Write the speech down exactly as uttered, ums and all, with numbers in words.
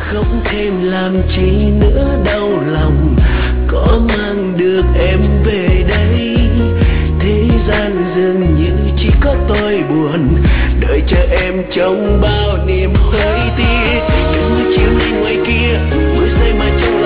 khóc thêm làm chi nữa đau lòng, có mang được em về đây. Thế gian dường như chỉ có tôi buồn, đợi chờ em trong bao niềm hơi tiếc. Đừng chiều nay ngoài kia mưa rơi mà trong